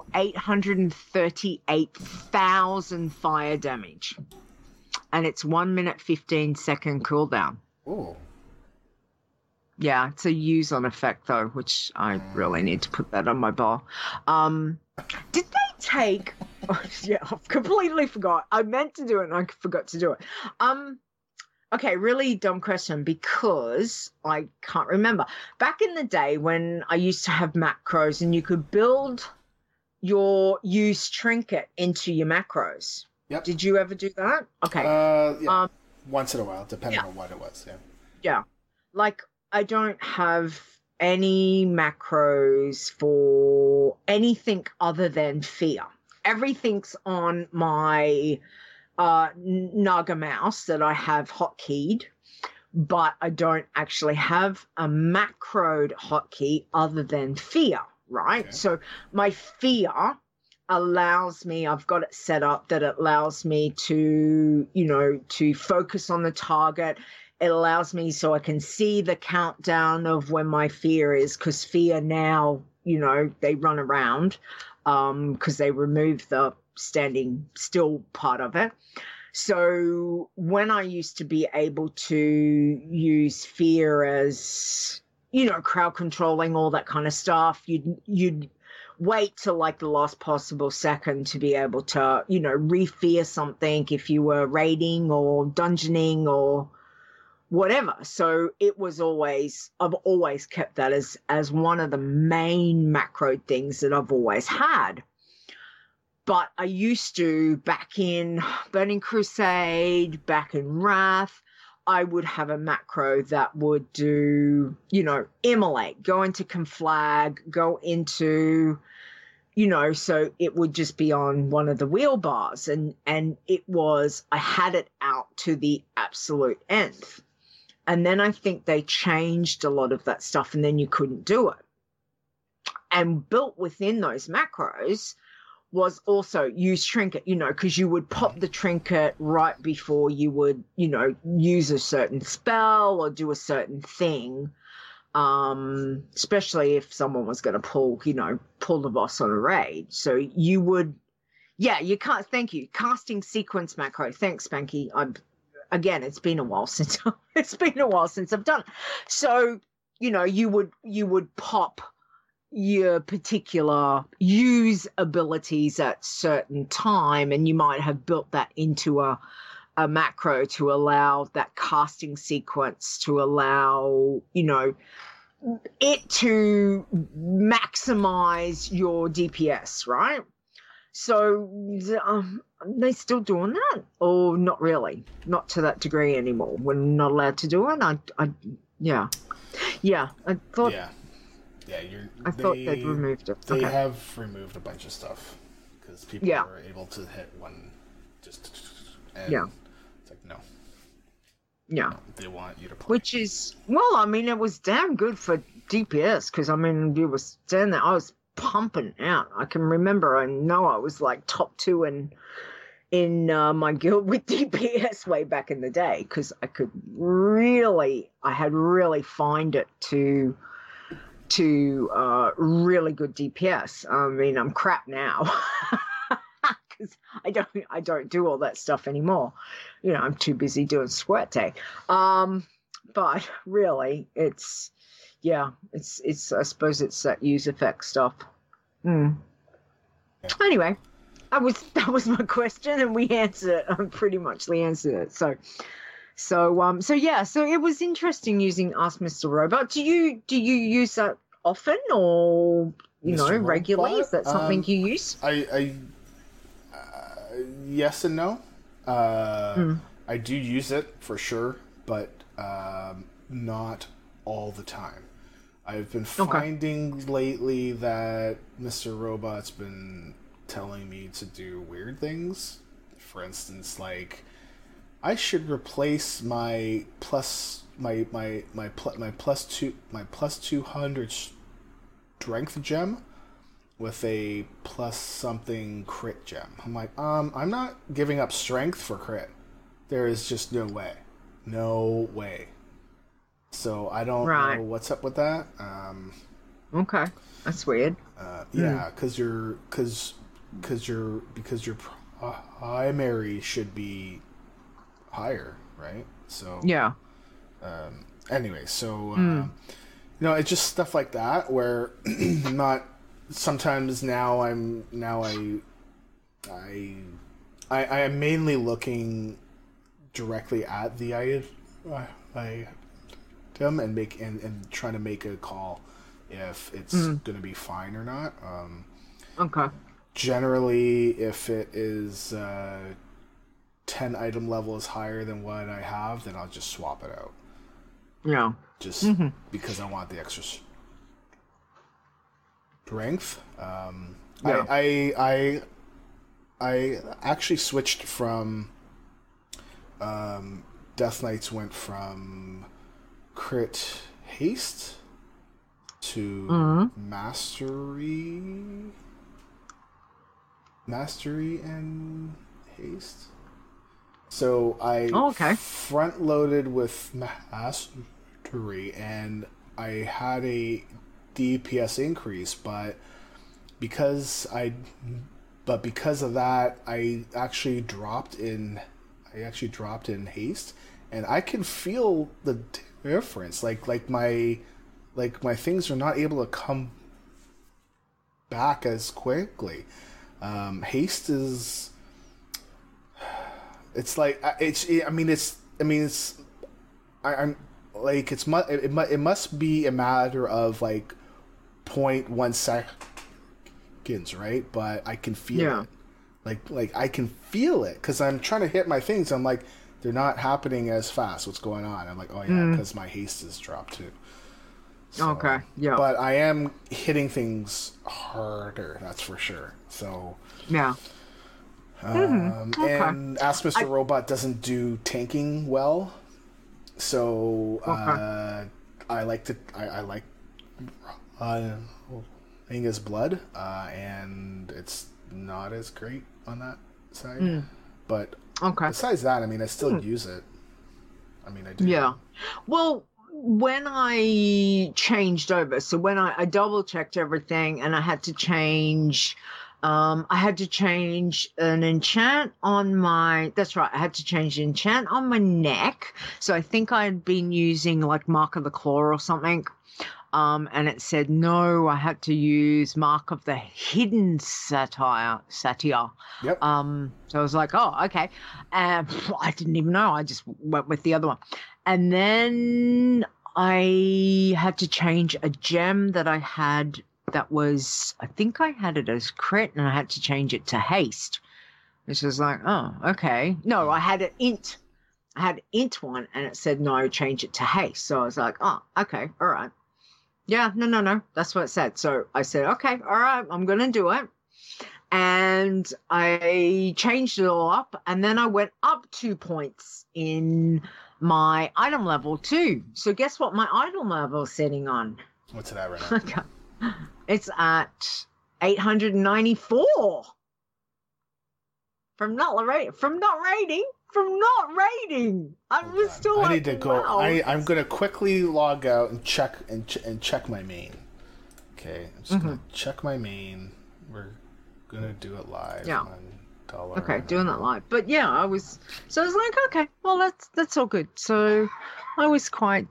[SPEAKER 1] 838,000 fire damage. And it's 1 minute 15 second cooldown.
[SPEAKER 2] Ooh.
[SPEAKER 1] Yeah, it's a use on effect though, which I really need to put that on my bar. Did they take? Oh, yeah, I've completely forgot. I meant to do it and I forgot to do it. Okay, really dumb question because I can't remember. Back in the day when I used to have macros and you could build your use trinket into your macros.
[SPEAKER 2] Yep.
[SPEAKER 1] Did you ever do that? Okay.
[SPEAKER 2] Yeah. Once in a while, depending on what it was. Yeah.
[SPEAKER 1] Yeah. Like, I don't have any macros for anything other than fear. Everything's on my Naga mouse that I have hotkeyed, but I don't actually have a macroed hotkey other than fear, right? Okay. So my fear allows me, I've got it set up that it allows me to, you know, to focus on the target. It allows me so I can see the countdown of when my fear is, because fear now, you know, they run around because they remove the standing still part of it. So when I used to be able to use fear as, you know, crowd controlling, all that kind of stuff, you'd wait till like the last possible second to be able to, you know, re-fear something if you were raiding or dungeoning or whatever. So it was always, I've always kept that as one of the main macro things that I've always had. But I used to, back in Burning Crusade, back in Wrath, I would have a macro that would do, immolate, go into conflag, go into, so it would just be on one of the wheel bars. And I had it out to the absolute nth. And then I think they changed a lot of that stuff and then you couldn't do it. And built within those macros was also use trinket, because you would pop the trinket right before you would, use a certain spell or do a certain thing. Especially if someone was going to pull the boss on a raid. So you would, you can't, thank you. Casting sequence macro. Thanks, Spanky. Again, it's been a while since I've done it. So, you would pop your particular use abilities at certain time, and you might have built that into a macro to allow that casting sequence to allow, it to maximize your DPS, right? So they still doing that, or not really? Not to that degree anymore. We're not allowed to do it. I thought. I thought they'd removed it.
[SPEAKER 2] They have removed a bunch of stuff because people were able to hit one and it's like no.
[SPEAKER 1] Yeah.
[SPEAKER 2] No, they want you to play.
[SPEAKER 1] Which is, it was damn good for DPS because, you were standing there. I was pumping out. I can remember, I know I was like top 2 in my guild with DPS way back in the day because I had really find it to really good DPS. I'm crap now. Because I don't do all that stuff anymore. I'm too busy doing squirt day. But really, it's I suppose it's that use effect stuff. Anyway, that was my question, and we answered it. I pretty much answered it. So it was interesting using Ask Mr. Robot. Do you use that often, or regularly? Is that something you use?
[SPEAKER 2] I yes and no. I do use it for sure, but not all the time. I've been finding lately that Mr. Robot's been telling me to do weird things. For instance, like I should replace my plus 200 strength gem with a plus something crit gem. I'm like, I'm not giving up strength for crit. There is just no way. No way. So I don't know what's up with that.
[SPEAKER 1] Okay, that's weird.
[SPEAKER 2] Yeah, because your primary should be higher, right? So
[SPEAKER 1] yeah.
[SPEAKER 2] Anyway, so it's just stuff like that where not. Sometimes now I am mainly looking directly at the item and trying to make a call if it's going to be fine or not.
[SPEAKER 1] Okay.
[SPEAKER 2] Generally, if it is 10 item level is higher than what I have, then I'll just swap it out.
[SPEAKER 1] Yeah.
[SPEAKER 2] Just because I want the extra strength. I actually switched from Death Knights went from crit haste to mastery and haste. So I front loaded with mastery and I had a DPS increase, but because of that, I actually dropped in haste, and I can feel the difference. Like my things are not able to come back as quickly. Haste is. It's like it must be a matter of like 0.1 seconds, right? But I can feel it. Like I can feel it because I'm trying to hit my things. I'm like, they're not happening as fast. What's going on? I'm like, oh yeah, because my haste has dropped too. So,
[SPEAKER 1] okay, yeah.
[SPEAKER 2] But I am hitting things harder, that's for sure. So
[SPEAKER 1] yeah.
[SPEAKER 2] Okay. And Ask Mr. Robot doesn't do tanking well, so I like Angus Blood, and it's not as great on that side. But besides that, I mean, I still use it. I mean, I do.
[SPEAKER 1] Yeah. Well, when I changed over, so when I double checked everything, and I had to change. I had to change an enchant on my... That's right. I had to change an enchant on my neck. So I think I had been using like Mark of the Claw or something. And it said, no, I had to use Mark of the Hidden Satyr.
[SPEAKER 2] Yep.
[SPEAKER 1] So I was like, oh, okay. I didn't even know. I just went with the other one. And then I had to change a gem that I had that was, I think I had it as crit, and I had to change it to haste, which was like, oh, okay. No, I had an int. I had int one, and it said, no, change it to haste. So I was like, oh, okay, all right. Yeah, no. That's what it said. So I said, okay, all right, I'm going to do it. And I changed it all up, and then I went up 2 points in my item level too. So guess what my item level is sitting on?
[SPEAKER 2] What's it at right now?
[SPEAKER 1] It's at 894 from not rating. I was still.
[SPEAKER 2] I need to go. Wow. I'm gonna quickly log out and check my main. Okay, I'm just gonna check my main. We're gonna do it live.
[SPEAKER 1] Yeah.
[SPEAKER 2] On
[SPEAKER 1] okay, doing that live. But yeah, I was like, okay, well that's all good. So I was quite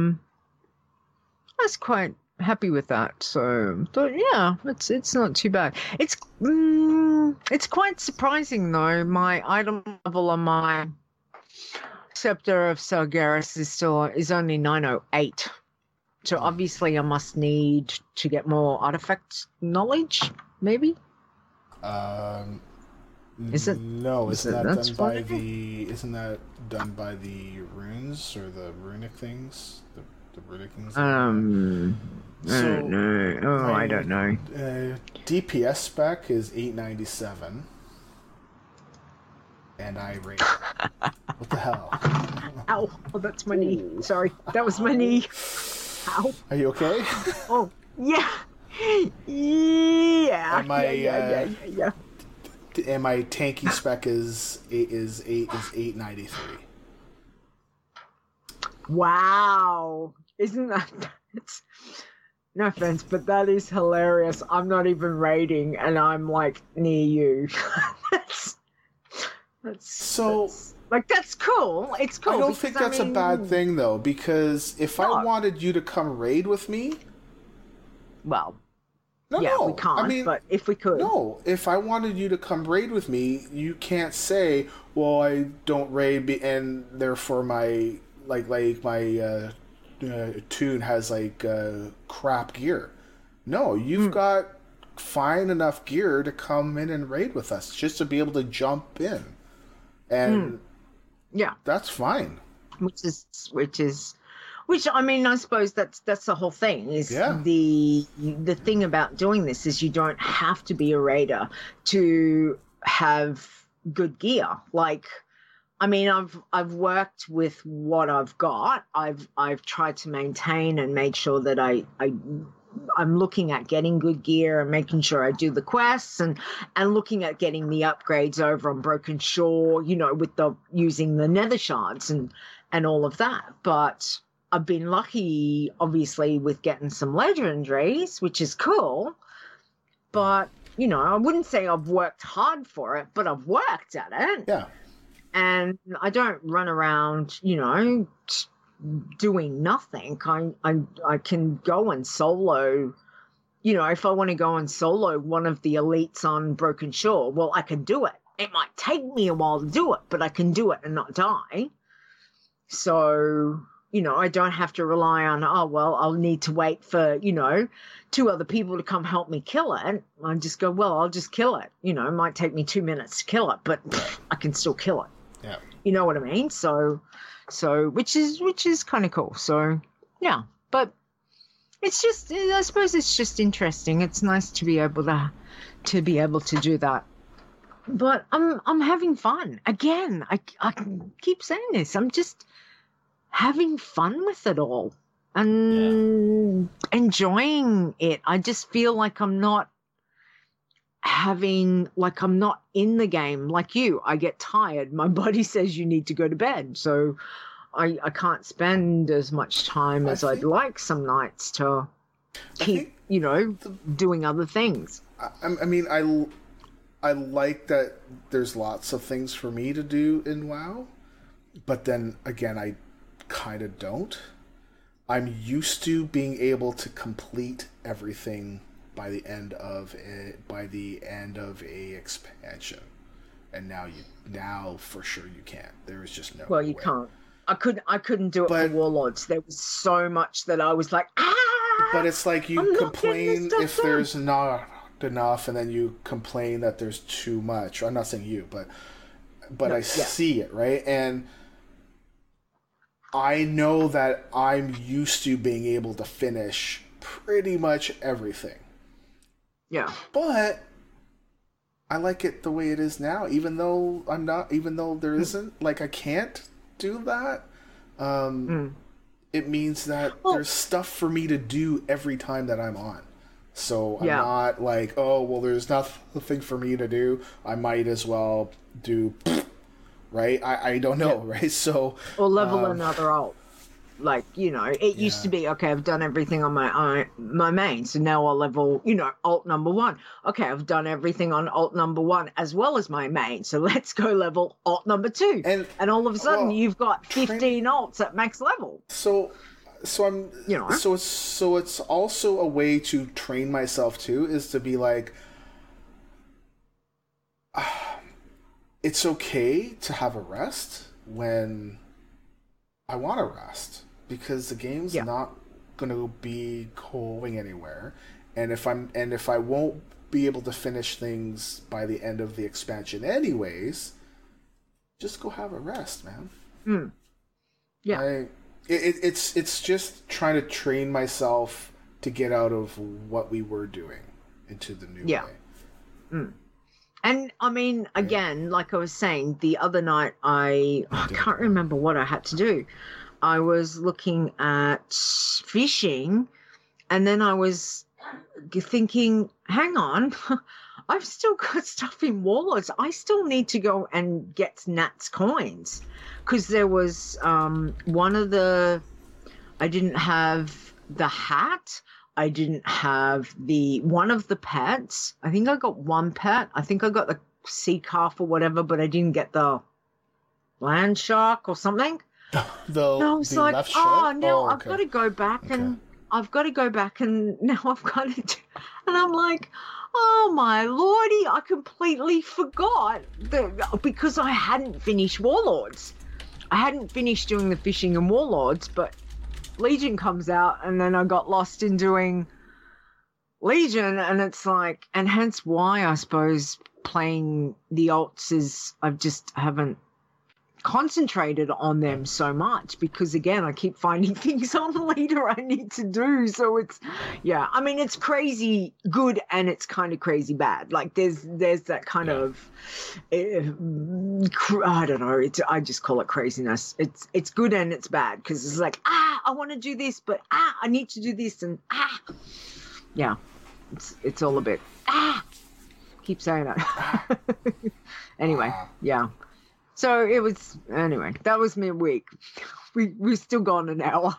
[SPEAKER 1] happy with that. So but yeah, it's not too bad. It's quite surprising though. My item level on my Scepter of Sargeras is only 908. So obviously I must need to get more artifact knowledge, maybe.
[SPEAKER 2] Is it? No, isn't that done by the runes or the runic things? The runic things.
[SPEAKER 1] I don't know. Oh, I don't know.
[SPEAKER 2] DPS spec is 897, and I rate. What the hell?
[SPEAKER 1] Ow! Oh, that's my knee. Sorry, that was my knee. Ow!
[SPEAKER 2] Are you okay?
[SPEAKER 1] Oh yeah, yeah. Yeah.
[SPEAKER 2] And my tanky spec is 893.
[SPEAKER 1] Wow! Isn't that? No offense, but that is hilarious. I'm not even raiding, and I'm like near you. that's cool. It's cool.
[SPEAKER 2] I don't think that's a bad thing though, because if I wanted you to come raid with me,
[SPEAKER 1] well.
[SPEAKER 2] No,
[SPEAKER 1] we can't, but if we could.
[SPEAKER 2] No, if I wanted you to come raid with me, you can't say, well, I don't raid, and therefore my tune has crap gear. No, you've got fine enough gear to come in and raid with us, just to be able to jump in. And that's fine. Which I mean, I suppose that's the whole thing. Is the thing about doing this is you don't have to be a raider to have good gear. Like, I mean, I've worked with what I've got. I've tried to maintain and make sure that I'm looking at getting good gear and making sure I do the quests and looking at getting the upgrades over on Broken Shore, with using the nether shards and all of that. But I've been lucky, obviously, with getting some legendaries, which is cool. But, I wouldn't say I've worked hard for it, but I've worked at it. Yeah.
[SPEAKER 1] And I don't run around, doing nothing. I can go and solo, if I want to go and solo one of the elites on Broken Shore, well, I can do it. It might take me a while to do it, but I can do it and not die. So, I don't have to rely on, I'll need to wait for, 2 other people to come help me kill it. I just go, well, I'll just kill it. It might take me 2 minutes to kill it, but I can still kill it.
[SPEAKER 2] Yeah.
[SPEAKER 1] You know what I mean? So which is kind of cool. So yeah, but it's just, I suppose it's just interesting. It's nice to be able to do that. But I'm having fun again. I keep saying this. I'm just having fun with it all and enjoying it. I just feel like I'm not in the game like you. I get tired. My body says you need to go to bed. So I can't spend as much time as I'd like some nights to keep, doing other things.
[SPEAKER 2] I mean, I like that there's lots of things for me to do in WoW, but then again, I kind of don't. I'm used to being able to complete everything by the end of a expansion, and now for sure you can't. There is just no.
[SPEAKER 1] Well, you can't. I couldn't do it for Warlords. There was so much that I was like,
[SPEAKER 2] But it's like you complain if there's not enough, and then you complain that there's too much. I'm not saying you, but I see it, right? And I know that I'm used to being able to finish pretty much everything.
[SPEAKER 1] Yeah.
[SPEAKER 2] But I like it the way it is now, even though there isn't, like, I can't do that. It means that there's stuff for me to do every time that I'm on. So I'm not like, oh, well, there's nothing for me to do. I might as well do, right? I don't know, right? So
[SPEAKER 1] or level another alt. Like, it used to be, okay, I've done everything on my main, so now I'll level, alt number 1. Okay, I've done everything on alt number 1 as well as my main, so let's go level alt number 2. And all of a sudden, you've got 15 alts at max level.
[SPEAKER 2] So I'm, so it's also a way to train myself too, is to be like, it's okay to have a rest when I want to rest, because the game's not going to be going anywhere, and if I won't be able to finish things by the end of the expansion anyways, just go have a rest, man.
[SPEAKER 1] Yeah.
[SPEAKER 2] It's just trying to train myself to get out of what we were doing into the new way.
[SPEAKER 1] And I mean, again, like I was saying, the other night I can't remember what I had to do. I was looking at fishing, and then I was thinking, hang on, I've still got stuff in Warlords. I still need to go and get Nat's coins, because there was one of the, I didn't have the hat. I didn't have one of the pets. I think I got one pet. I think I got the sea calf or whatever, but I didn't get the land shark or something. And I was like, I've got to go back and now I've got to do, and I'm like, oh my lordy, I completely forgot that, because I hadn't finished Warlords. I hadn't finished doing the fishing in Warlords, but Legion comes out, and then I got lost in doing Legion, and it's like, and hence why I suppose playing the alts is, I just haven't concentrated on them so much, because again, I keep finding things on the leader I need to do. So it's, I mean, it's crazy good and it's kind of crazy bad. Like there's that kind of, I don't know. I just call it craziness. It's good and it's bad, because it's like, I want to do this, but I need to do this, and it's all a bit keep saying that. Anyway, So it was, anyway, that was my week. We've still gone an hour.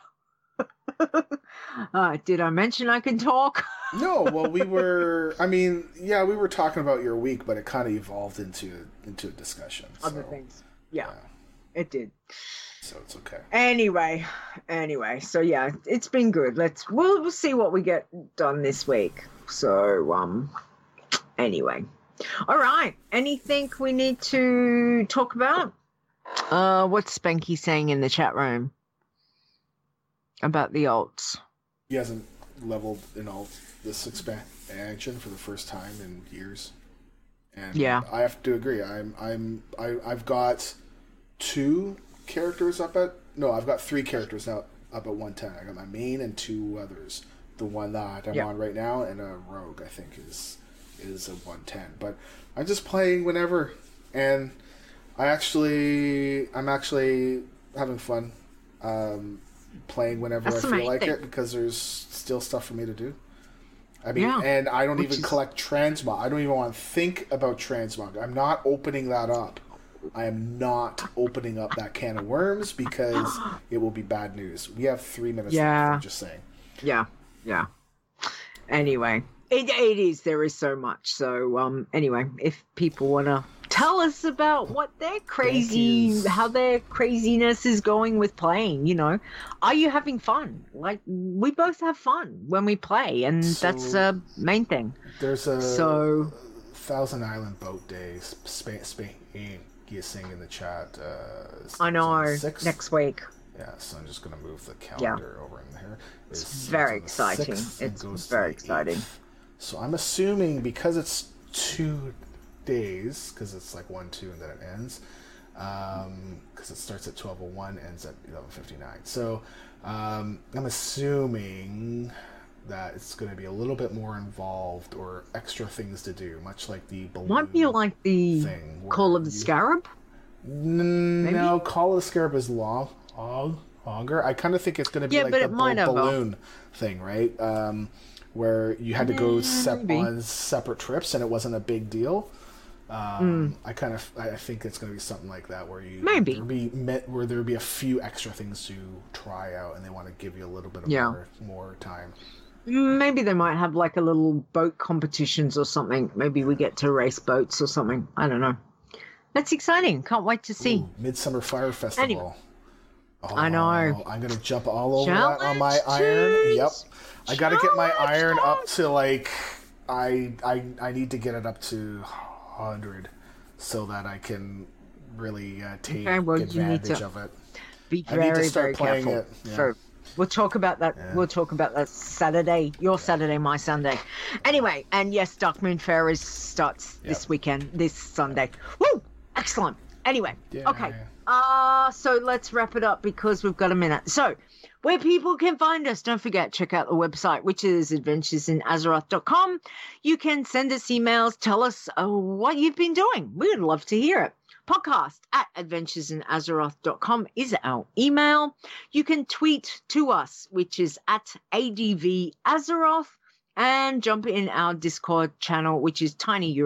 [SPEAKER 1] Did I mention I can talk?
[SPEAKER 2] No, well, we were talking about your week, but it kind of evolved into a discussion.
[SPEAKER 1] Other things. Yeah, it did.
[SPEAKER 2] So it's okay.
[SPEAKER 1] Anyway, so yeah, it's been good. We'll see what we get done this week. So, anyway. All right. Anything we need to talk about? What's Spanky saying in the chat room about the alts?
[SPEAKER 2] He hasn't leveled in alt this expansion for the first time in years, and I have to agree. I've got 2 characters up at... No, I've got 3 characters now up at 110. I got my main and 2 others. The one that I'm on right now, and a rogue, I think, is a 110. But I'm just playing whenever, and I'm actually having fun playing whenever I feel like it, because there's still stuff for me to do. I mean, and I don't even collect transmog. I don't even want to think about transmog. I'm not opening that up. I am not opening up that can of worms, because it will be bad news. We have 3 minutes left, I'm just saying.
[SPEAKER 1] Yeah. Anyway, it is. There is so much. So, anyway, if people want to tell us about what their how their craziness is going with playing, are you having fun? Like, we both have fun when we play, and that's the main thing.
[SPEAKER 2] There's a Thousand Island Boat Days, Spain, saying in the chat.
[SPEAKER 1] I know, next week.
[SPEAKER 2] Yeah, so I'm just going to move the calendar over in here.
[SPEAKER 1] It's very exciting. It's very exciting.
[SPEAKER 2] So I'm assuming, because it's 2 days, because it's like 1-2 and then it ends, because it starts at 12:01, ends at 11:59. So I'm assuming that it's going to be a little bit more involved, or extra things to do, much like the balloon.
[SPEAKER 1] Might be like the Call of the Scarab?
[SPEAKER 2] No, Call of the Scarab is longer. I kind of think it's going to be like the balloon thing, right? Where you had to go on separate trips, and it wasn't a big deal. I think it's going to be something like that, where there would be a few extra things to try out, and they want to give you a little bit of more time.
[SPEAKER 1] Maybe they might have like a little boat competitions or something. Maybe we get to race boats or something. I don't know. That's exciting. Can't wait to see.
[SPEAKER 2] Midsummer Fire Festival.
[SPEAKER 1] Anyway. I know.
[SPEAKER 2] I'm going to jump all over that on my iron. Yep. I got to get my iron up to I need to get it up to 100 so that I can really take advantage of it.
[SPEAKER 1] Be very, very careful. We'll talk about that. Yeah. We'll talk about that Saturday. Your Saturday, my Sunday. Anyway, and yes, Dark Moon Fair starts this weekend, this Sunday. Woo! Excellent. Anyway, okay. So let's wrap it up, because we've got a minute. So, where people can find us, don't forget, check out the website, which is adventuresinazeroth.com. You can send us emails, tell us what you've been doing. We would love to hear it. Podcast at adventuresinazeroth.com is our email. You can tweet to us, which is at ADVAzeroth, and jump in our Discord channel, which is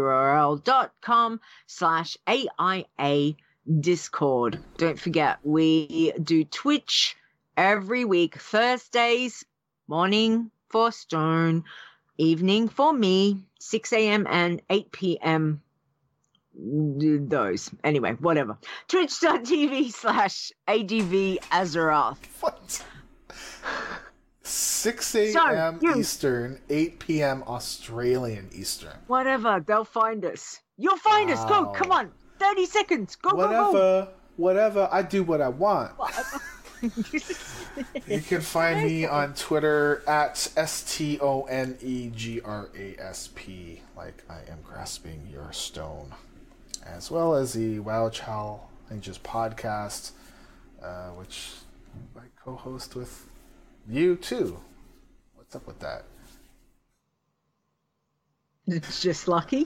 [SPEAKER 1] tinyurl.com/AIA Discord. Don't forget, we do Twitch every week, Thursdays, morning for Stone, evening for me, 6 a.m. and 8 p.m. Those. Anyway, whatever. Twitch.tv/ADVAzeroth.
[SPEAKER 2] What? 6 a.m. Eastern, 8 p.m. Australian Eastern.
[SPEAKER 1] Whatever. They'll find us. You'll find us. Go. Come on. 30 seconds. Go, go.
[SPEAKER 2] Whatever. I do what I want. You can find me on Twitter at STONEGRASP, like I am grasping your stone, as well as the WoW Challenges podcast, which I co-host with you too. What's up with that?
[SPEAKER 1] It's just lucky.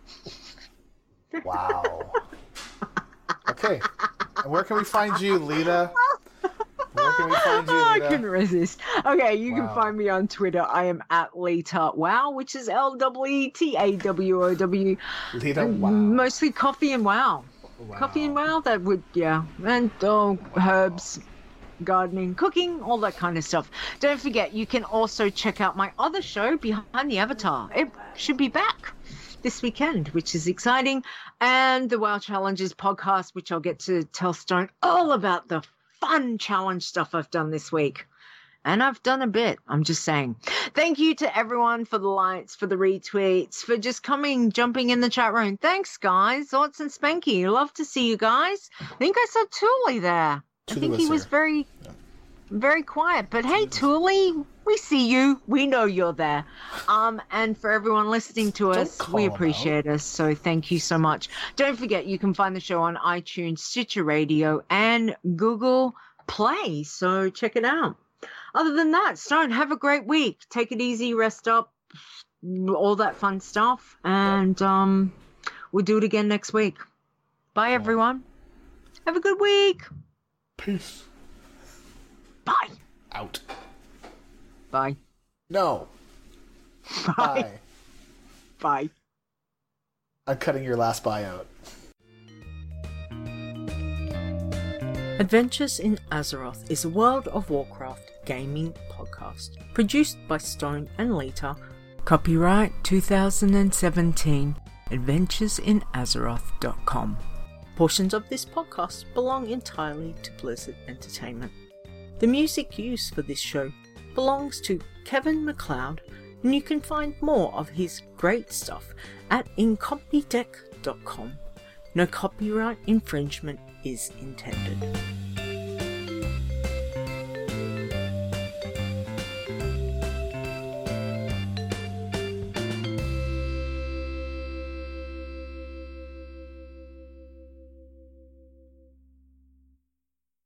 [SPEAKER 2] Wow. Okay. And where can we find you, Lita? Where can we find you, Lita?
[SPEAKER 1] I couldn't resist. Okay, you can find me on Twitter. I am at Lita Wow, which is LEETAWOW.
[SPEAKER 2] Lita Wow.
[SPEAKER 1] Mostly coffee and wow. Coffee and wow, that would, and herbs, gardening, cooking, all that kind of stuff. Don't forget, you can also check out my other show, Behind the Avatar. It should be back this weekend, which is exciting. And the WoW Challenges podcast, which I'll get to tell Stone all about the fun challenge stuff I've done this week. And I've done a bit, I'm just saying. Thank you to everyone for the likes, for the retweets, for just jumping in the chat room. Thanks, guys. Zots and Spanky. Love to see you guys. I think I saw Thule there. I think he was very, very quiet. But hey, Thule, We see you. We know you're there. And for everyone listening to us, we appreciate us. So thank you so much. Don't forget, you can find the show on iTunes, Stitcher Radio, and Google Play. So check it out. Other than that, Stone, have a great week. Take it easy, rest up, all that fun stuff. And we'll do it again next week. Bye, everyone. Have a good week.
[SPEAKER 2] Peace.
[SPEAKER 1] Bye.
[SPEAKER 2] Out.
[SPEAKER 1] Bye.
[SPEAKER 2] No.
[SPEAKER 1] Bye. Bye.
[SPEAKER 2] I'm cutting your last bye out.
[SPEAKER 3] Adventures in Azeroth is a World of Warcraft gaming podcast produced by Stone and Lita. Copyright 2017. AdventuresinAzeroth.com. Portions of this podcast belong entirely to Blizzard Entertainment. The music used for this show belongs to Kevin MacLeod, and you can find more of his great stuff at incompetech.com. No copyright infringement is intended.